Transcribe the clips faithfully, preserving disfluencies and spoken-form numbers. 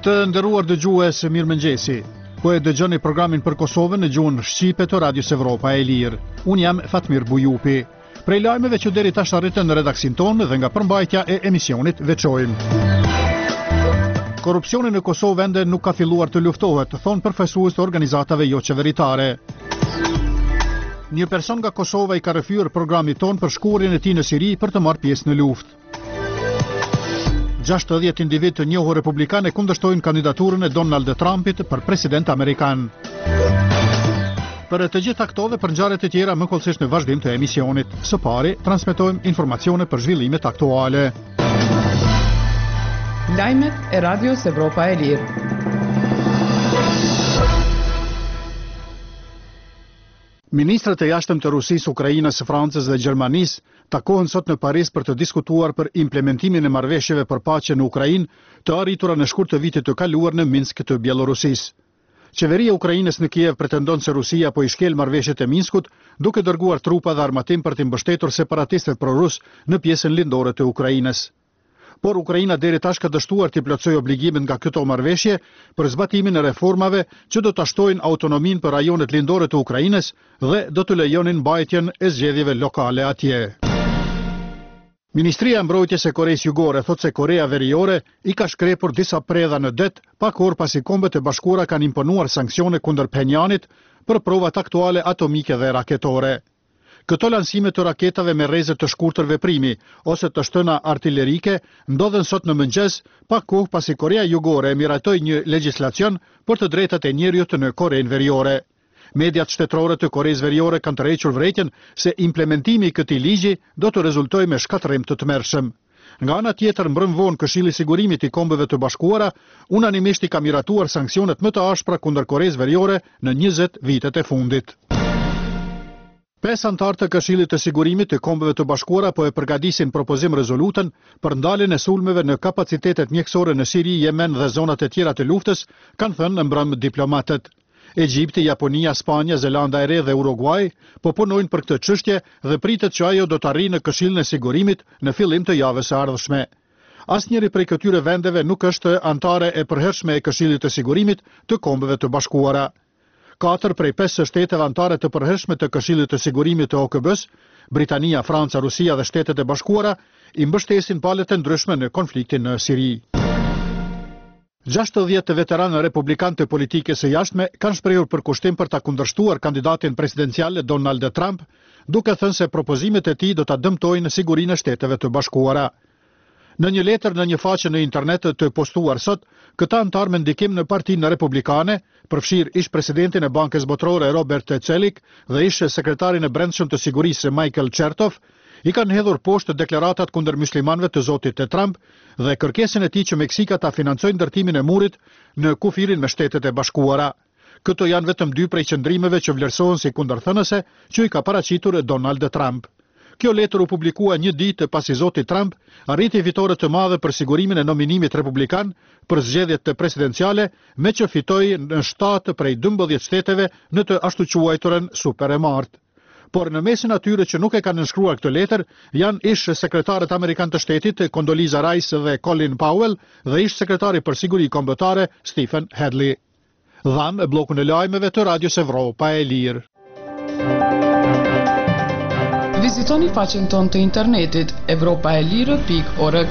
Të nderuar dëgjues, mirëmëngjesi. Po e dëgjoni programin për Kosovën në gjuhën shqipe të Radios Evropa e Lirë. Unë jam Fatmir Bujupi. Prej lajmeve që deri tash arritën në redaksin tonë dhe nga përmbajtja e emisionit veçojmë. Korupcioni në Kosovë ende nuk ka filluar të luftohet, thonë përfaqësues të organizatave jo qeveritare. Një person nga Kosova i ka rrëfyer programit tonë për shkurjen e tij në Siri për të marrë pjesë në luftë. gjashtëdhjetë individ të njohur republikanë kundërshtojnë kandidaturën e Donald Trumpit për president amerikan. Për të gjitha këto dhe për ngjarjet e tjera më kollësisht në vazhdim të emisionit. Së pari, transmetojmë informacione për zhvillimet aktuale. Lajmet e Radios Evropa e Lirë. Ministrat e jashtëm të Rusisë, Ukrainës, Francës dhe Gjermanisë takohen sot në Paris për të diskutuar për implementimin e marrëveshjeve për paqe në Ukrainë, të arritura në shkurt të vitit të kaluar në Minsk të Bielorusisë. Qeveria e Ukrainës në Kiev pretendon se Rusia po i shkel marrëveshjet e Minskut, duke dërguar trupa dhe armatim për të mbështetur separatistët prorus në pjesën lindore të Ukrainës. Por Ukraina deri tash ka dështuar të plotësojë obligimet nga këto marrëveshje për zbatimin e reformave që do të shtojnë autonominë për rajonet lindore të Ukrainës dhe do të lejonin mbajtjen e zgjedhjeve lokale atje. Ministria e Mbrojtjes e Koreas Jugore thotë se Korea Veriore i ka shkrepur disa predha në det pak orë pasi Kombet e Bashkuara kanë imponuar sanksione kundër Pjenjanit për provat aktuale atomike dhe raketore. Këto lansime të raketave me rrezë të shkurtër veprimi ose të shtëna artillerike ndodhen sot në mëngjes, pak kohë pasi Korea Jugore miratoi një legjislacion për të drejtat e njerëzit në Korenë Veriore. Mediat shtetërore të Koreas Veriore kanë tërhequr vërejtjen se implementimi i këtij ligji do të rezultojë me shkatërrim të tmerrshëm. Nga ana tjetër, mbrëm vonë Këshilli i Sigurimit i Kombeve të Bashkuara unanimisht i ka miratuar sanksionet më të ashpra kundër Koreas Veriore në njëzet vitet e fundit. Pesë antarë të Këshillit të Sigurimit të Kombeve të Bashkuara po e përgatisin propozim rezolutën për ndaljen e sulmeve në kapacitetet mjekësore në Siri, Yemen dhe zonat e tjera të luftës, kanë thënë në mbrëm diplomatët. Egjipti, Japonia, Spanja, Zelanda e Re dhe Uruguay po punojnë për këtë çështje dhe pritet që ajo do të arrijë në Këshillin e Sigurimit në fillim të javës së ardhshme. Asnjëri prej këtyre vendeve nuk është antare e përhershme e Këshillit të Sigurimit të Kombeve të Bashkuara. Katër prej pesë shteteve antare të përhershme të Këshillit të Sigurimit të O K B-s, Britania, Franca, Rusia dhe Shtetet e Bashkuara, i mbështesin palët e ndryshme në konfliktin në Siri. gjashtëdhjetë veteranë republikanë të politikës së jashtme kanë shprehur përkushtim për ta kundërshtuar kandidatin presidencial Donald Trump, duke thënë se propozimet e tij do ta dëmtojnë sigurinë e Shteteve të Bashkuara. Në një letër në një faqe në internet të postuar sot, këta antar me ndikim në Partinë Republikane, përfshir ish presidentin e Bankës Botërore Robert Celik dhe ish sekretarin e Brendshëm të Sigurisë Michael Chertoff, i kanë hedhur poshtë deklaratat kundër muslimanëve të zotit të Trump dhe kërkesën e tij që Meksika ta financojë ndërtimin e murit në kufirin me Shtetet e Bashkuara. Këto janë vetëm dy prej qëndrimeve që vlerësohen si kundërthënëse që i ka paraqitur Donald Trump. Kjo letër u publikua një ditë pasi zoti Trump arriti fitore të madhe për sigurimin e nominimit republikan për zgjedhjet të presidenciale, me që fitoi në shtatë prej dymbëdhjetë shteteve në të ashtu quajturën super e martë. Por në mesin atyre që nuk e kanë nënshkruar këtë letër janë ish sekretarët amerikan të shtetit Condoleezza Rice dhe Colin Powell dhe ish sekretari për siguri kombëtare Stephen Hadley. Dham e blokun e lajmeve të Radios Evropa e Lirë. Vizitoni faqen tonë të internetit evropaelire pikë org.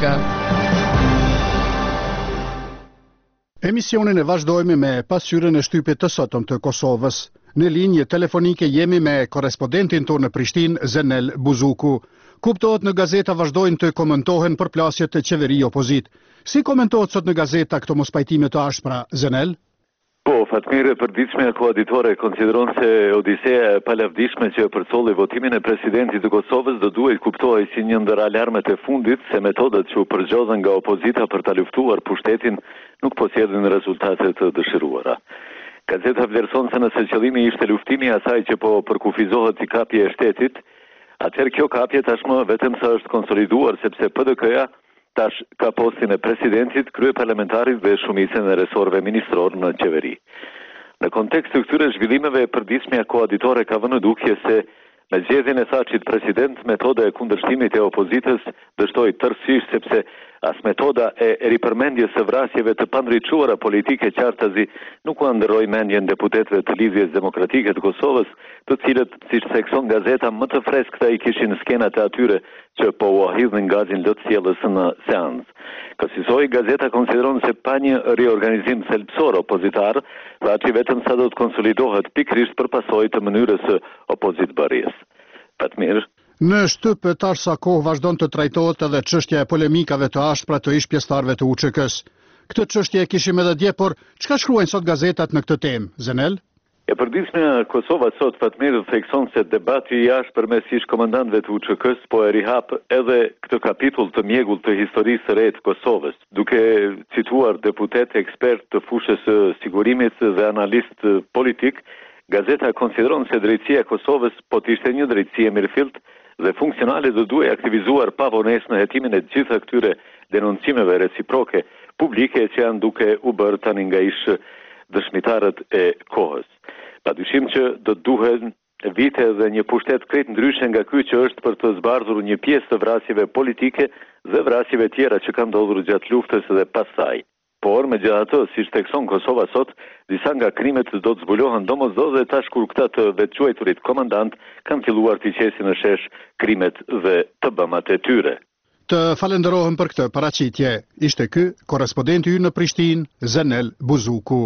Emisionin e vazhdojmë me pasqyrën e shtypit të sotëm të Kosovës. Në linjë telefonike jemi me korespondentin tonë në Prishtinë, Zenel Buzuku. Kuptohet në gazeta vazhdojnë të komentohen përplasjet të qeveri opozit. Si komentohet sot në gazeta këto mospajtime të ashpra, Zenel? Po, Fatmir, e përditshme e koaditore konsideron se odiseja e palavdishme që përcolli votimin e presidentit të Kosovës do duhet kuptohej si një ndër alarmet e fundit se metodat që u përzgjodhen nga opozita për ta luftuar pushtetin nuk po sjellin rezultate të dëshiruara. Gazeta vlerëson se nëse qëllimi ishte luftimi i asaj që po përkufizohet si kapje e shtetit, atëherë kjo kapje tashmë vetëm sa është konsoliduar sepse P D K-ja tash ka postin e presidentit, krye parlamentarit dhe shumicën e resorëve ministror në qeveri. Në kontekst të këtyre zhvillimeve, përditshmja koaditore ka vënë në dukje se Me zgjedhjen e Thachit president, metoda e kundërshtimit e opozitës dështoi tërësisht sepse as metoda e ripërmendjes së vrasjeve të pandriçuara politike qartazi nuk u ndroi mendjen deputetëve të Lidhjes Demokratike të Kosovës, të cilët, siç thekson gazeta, më të freskëta i kishin skenat e atyre që po u ahidhin gazin lotësjellës në seancë. Kësaj gazeta konsideron se pa një riorganizim thelbësor opozitar, Thaçi vetëm sa do të konsolidohet pikërisht për pasojë të mënyrës së opozitbërjes. Fatmir. Në shtyp tash sa kohë vazhdon të trajtohet edhe çështja e polemikave të ashpra të ish pjesëtarëve të U Ç K-s. Këtë çështje e kishim edhe dje, por çka shkruajnë sot gazetat në këtë temë, Zenel? E përditshmja Kosova sot, Fatmir, thekson se debati i jashtëm mes ish komandantëve të U Ç K-s po e rihap edhe këtë kapitull të mjegull të historisë së re të Kosovës, duke cituar deputet ekspert të fushës së sigurimit dhe analist politik. Gazeta konsideron se drejtësia e Kosovës po të ishte një drejtësi e mirëfillt dhe funksionale do duhej aktivizuar pa vonesë në hetimin e gjitha këtyre denoncimeve reciproke publike që janë duke u bërë tani nga ish dëshmitarët e kohës. Padyshim që do duhen vite dhe një pushtet krejt ndryshe nga ky që është për të zbardhur një pjesë të vrasjeve politike dhe vrasjeve tjera që kanë ndodhur gjatë luftës dhe pas saj. Por, megjithatë, siç thekson Kosova sot, disa nga krimet do të zbulohen domosdoshmë dhe tash kur këta të vetquajturit komandant kanë filluar të qesin në shesh krimet dhe të bëmat e tyre. Të falenderohem për këtë paraqitje. Ishte ky korrespondenti ynë në Prishtinë, Zenel Buzuku.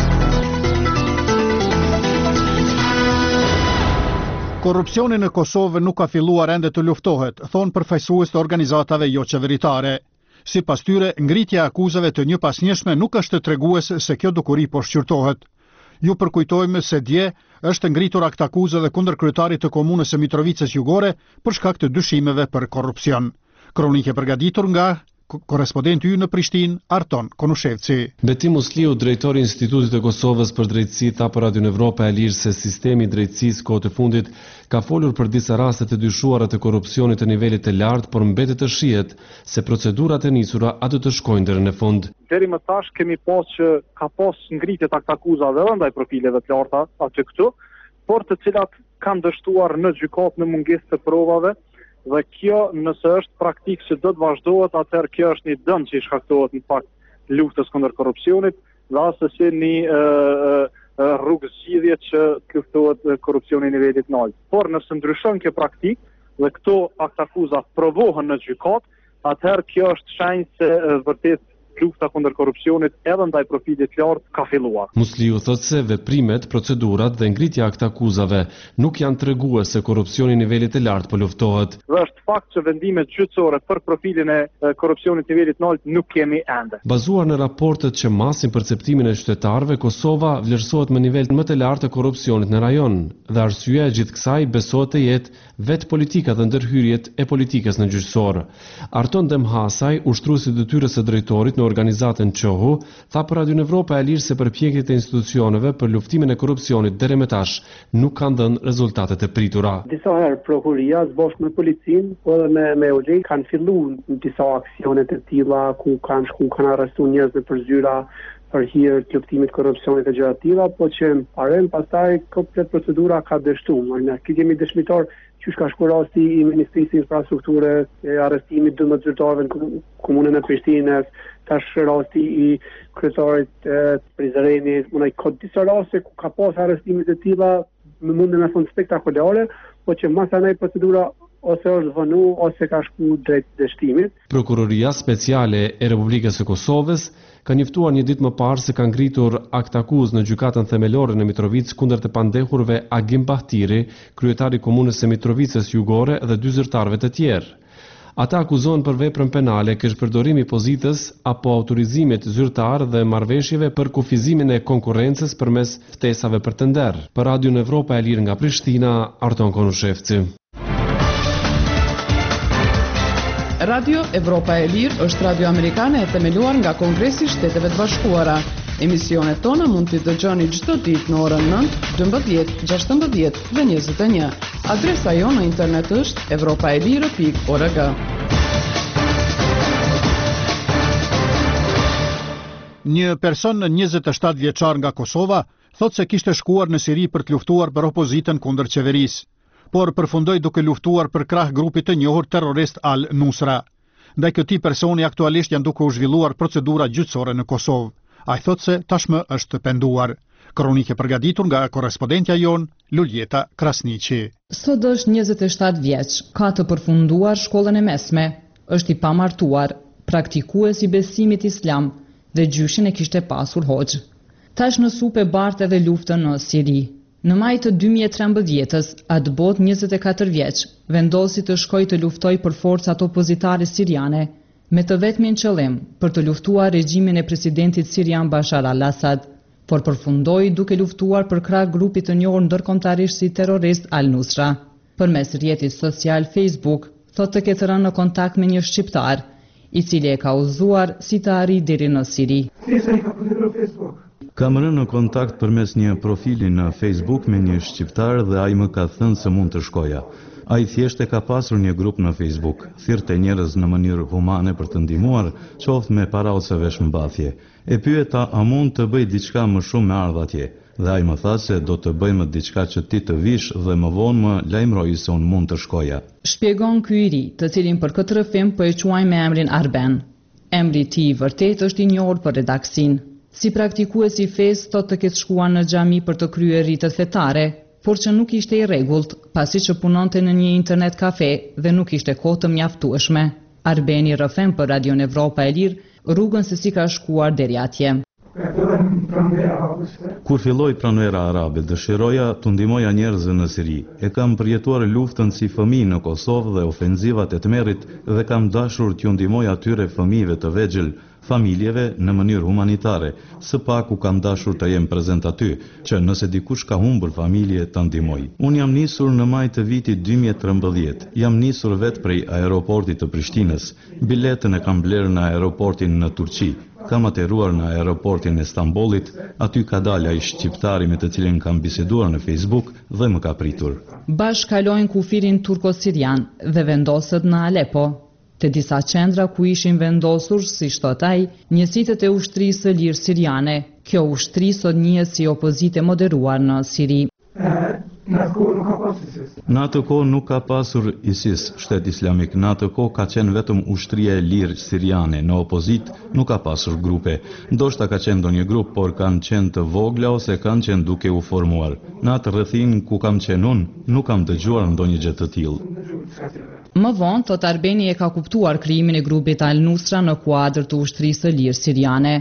Korrupsioni në Kosovë nuk ka filluar ende të luftohet, thonë përfaqësues të organizatave jo qeveritare. Sipas tyre, ngritja e akuzave të njëpasnjeshme nuk është treguese se kjo dukuri po shqyrtohet. Ju përkujtojmë se dje është ngritur akt akuze dhe kundër kryetarit të komunës së Mitrovicës Jugore për shkak të dyshimeve për korrupsion. Kronikë e përgatitur nga korrespondenti ynë në Prishtinë, Arton Konushevci. Betim Musliu, drejtori i Institutit të Kosovës për drejtësi, tha për Radio Evropa e Lirë se sistemi i drejtësisë kohë të fundit ka folur për disa raste të dyshuara të korrupsionit të nivelit të lartë, por mbetet të shihet se procedurat e nisura aty të shkojnë deri në fund. Deri më tash kemi pas që ka pas ngritje të akuzave edhe ndaj profileve të larta aty këtu, por të cilat kanë dështuar në gjykatë në mungesë të provave. Dhe kjo, nëse është praktikë që do të vazhdohet, atëherë kjo është një dëm që i shkaktohet në fakt luftës kundër korrupsionit, dhe asesi një rrugë zgjidhje që të luftohet korrupsioni në nivelit të lartë. Por nëse ndryshon kjo praktikë dhe këto akuzat provohen në gjykatë, atëherë kjo është shenjë se vërtet lufta kundër korrupsionit edhe ndaj profilit të lartë ka filluar. Musliu thotë se veprimet, procedurat dhe ngritja e akuzave nuk janë tregues se korrupsioni në nivelit të lartë po luftohet. Dhe është fakt që vendimet gjyqësore për profilin e korrupsionit në nivelit të lartë nuk kemi ende. Bazuar në raportet që masin perceptimin e qytetarëve, Kosova vlerësohet me nivel më të lartë të korrupsionit në rajon, dhe arsyeja e gjithë kësaj besohet të jetë vetë politika dhe ndërhyrjet e politikës në gjyqësor. Arton Demhasaj, ushtruesi i detyrës së drejtorit në organizatën Qohu, tha për Radio Evropa e Lirë se përpjekjet e institucioneve për luftimin e korrupsionit deri më tash nuk kanë dhënë rezultatet e pritura. Disa herë prokuria së bashku me policinë, po edhe me me U L E kanë filluar disa aksione të tilla ku kanë shku kanë arrestuar njerëz në përzyra për hir të luftimit korrupsionit e gjëra të tilla, po që parën pastaj komplet procedura ka dështuar. Ne kemi dëshmitar që ka shku rasti i Ministrisë Infrastrukture, e arrestimit dhëmbët zyrtarëve në komunën e Prishtinës, tash rasti i kryetarit të Prizrenit, munaj ka disa raste ku ka pas arrestimet e tilla në mundën e fund spektakolare, po që masanaj procedura ose është vënu ose ka shku drejt dështimit. Prokuroria Speciale e Republikës së Kosovës ka njoftuar një ditë më parë se ka ngritur akt akuzë në gjykatën themelore në Mitrovicë kundër të pandehurve Agim Bahtiri, kryetari i komunës së Mitrovicës Jugore dhe dy zyrtarëve të tjerë. Ata akuzohen për veprën penale, këshpërdorimi i pozitës apo autorizimit zyrtar dhe marrëveshjeve për kufizimin e konkurrencës përmes ftesave për tender. Për Radio Evropa e Lirë nga Prishtina, Arton Konushevci. Radio Evropa e Lirë është radio amerikane e themeluar nga Kongresi i Shteteve të Bashkuara. Emisionet tona mund t'i dëgjoni çdo ditë në orën nëntë, dymbëdhjetë, gjashtëmbëdhjetë dhe njëzet e një. Adresa jon në internet është evropaelire pikë org. Një person njëzet e shtatë vjeçar nga Kosova thotë se kishte shkuar në Siri për të luftuar për opozitën kundër qeverisë. por përfundoi duke luftuar për krah grupit të njohur terrorist Al-Nusra. Ndaj këtij personi aktualisht janë duke u zhvilluar procedura gjyqësore në Kosovë. Ai thotë se tashmë është penduar. Kronike përgatitur nga korrespondentja jon Luljeta Krasniqi. Sot është njëzet e shtatë vjeç, ka të përfunduar shkollën e mesme, është i pamartuar, praktikues i besimit islam dhe gjyshin e kishte pasur hoxh. Tash në supe bart edhe luftën në Siri. Në maj të dy mijë e trembëdhjetës, atë bot njëzet e katër vjeç, vendosi të shkoj të luftoj për forcat opozitare siriane, me të vetmin qëllim për të luftuar regjimin e presidentit sirian Bashar al-Assad, por përfundoi duke luftuar për krah grupit të njohur ndërkombëtarisht si terrorist Al-Nusra. Përmes rrjetit social Facebook, thotë të ketë rënë në kontakt me një shqiptar, i cili e ka udhëzuar si të arrijë deri në Siri. Kam rënë në kontakt përmes një profili në Facebook me një shqiptar dhe ai më ka thënë se mund të shkoja. Ai thjesht e ka pasur një grup në Facebook, thirrte njerëz në mënyrë humane për të ndihmuar, qoftë me para ose veshmbathje. E pyeta a mund të bëj diçka më shumë me ardh atje. Dhe ai më tha se do të bëjmë diçka që ti të vish dhe më vonë më lajmëroi se unë mund të shkoja. Shpjegon ky i ri, të cilin për këtë rrëfim po e quajmë me emrin Arben. Emri i tij i vërtet është i njohur për redaksin. Si praktikues i fesë thotë të ketë shkuar në xhami për të kryer ritet fetare, por që nuk ishte i rregullt, pasi që punonte në një internet kafe dhe nuk ishte kohë të mjaftueshme. Arbeni rrëfem për Radion Evropa e Lirë rrugën se si ka shkuar deri atje. Kur filloi pranvera arabe, dëshiroja të ndihmoja njerëzve në Siri. E kam përjetuar luftën si fëmijë në Kosovë dhe ofenzivat e tmerrit dhe kam dashur t'ju ndihmoj atyre fëmijëve të vegjël, familjeve në mënyrë humanitare. Së paku kam dashur të jem prezant aty, që nëse dikush ka humbur familje të ndihmoj. Unë jam nisur në maj të vitit dy mijë e trembëdhjetë. Jam nisur vetë prej aeroportit të Prishtinës. Biletën e kam blerë në aeroportin në Turqi. Kam aterruar në aeroportin e Stambollit, aty ka dalë ai shqiptari me të cilin kam biseduar në Facebook dhe më ka pritur. Bashkë kalojnë kufirin turko-sirian dhe vendosët në Alepo, të disa qendra ku ishin vendosur, si thot ai, njësitë e ushtrisë së lirë siriane. Kjo ushtri sot njihet si opozite moderuar në Siri. Në atë kohë nuk ka pasur ISIS, shtet islamik. Në atë kohë ka qenë vetëm ushtria e lirë siriane. Në opozit nuk ka pasur grupe. Ndoshta ka qenë ndonjë grup, por kanë qenë të vogla ose kanë qenë duke u formuar. Në atë rrethin ku kam qenë unë, nuk kam dëgjuar ndonjë gjë të tillë. Më vonë, thot Arbeni e ka kuptuar krijimin e grupit Al-Nusra në kuadër të ushtrisë së lirë siriane.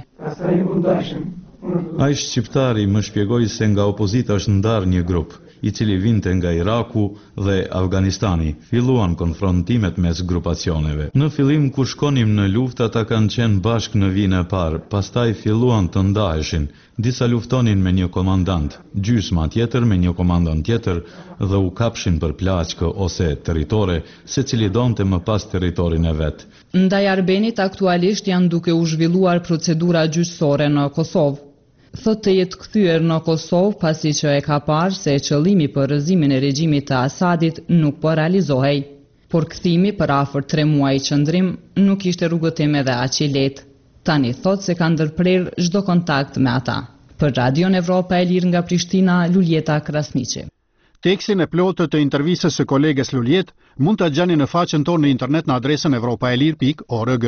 Ai shqiptari më shpjegoi se nga opozita është ndarë një grup, i cili vinte nga Iraku dhe Afganistani. Filluan konfrontimet mes grupacioneve. Në fillim kur shkonim në luftë ata kanë qenë bashkë në vijën e parë, pastaj filluan të ndaheshin. Disa luftonin me një komandant, gjysma tjetër me një komandant tjetër dhe u kapshin për plaçkë ose territore, secili donte më pas territorin e vet. Ndaj Arbenit aktualisht janë duke u zhvilluar procedura gjyqësore në Kosovë. Thot të jetë kthyer në Kosovë pasi që e ka parë se qëllimi për rrëzimin e regjimit të Asadit nuk po realizohej. Por kthimi për afër tre muaj qëndrim nuk ishte rrugëtim edhe aq i lehtë. Tani thot se ka ndërprerë çdo kontakt me ata. Për Radion Evropa e Lirë nga Prishtina, Luljeta Krasniqi. Tekstin e plotë të intervistës së koleges Luljet mund ta gjeni në faqen tonë në internet në adresën evropaelir pikë org.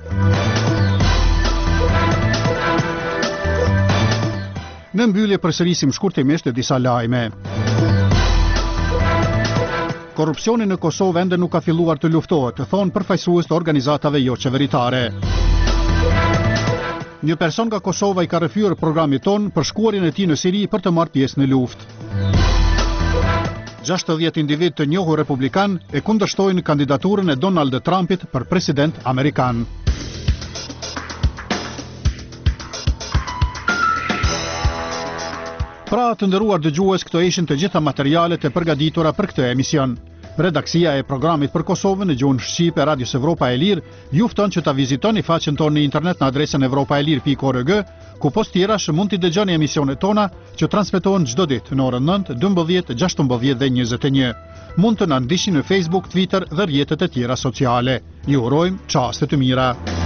Në mbyllje përsërisim shkurtimisht disa lajme. Korrupsioni në Kosovë ende nuk ka filluar të luftohet, thonë përfaqësues të organizatave jo qeveritare. Një person nga Kosova i ka rrëfyer programin ton për shkuarin e tij në Siri për të marrë pjesë në luftë. gjashtëdhjetë individ të njohur republikan e kundërshtojnë kandidaturën e Donald Trumpit për president amerikan. Pra të nderuar dëgjues, këto ishin të gjitha materialet e përgatitura për këtë emision. Redaksia e programit për Kosovën në gjuhën shqipe Radios Evropa e Lirë ju fton që ta vizitoni faqen tonë në internet në adresën evropaelir pikë org, ku post tjerash mund t'i dëgjoni emisionet tona që transmetohen çdo ditë në orën nëntë, dymbëdhjetë, gjashtëmbëdhjetë dhe njëzet e një. Mund të na ndiqni në Facebook, Twitter dhe rrjetet e tjera sociale. Ju urojmë çaste të mira.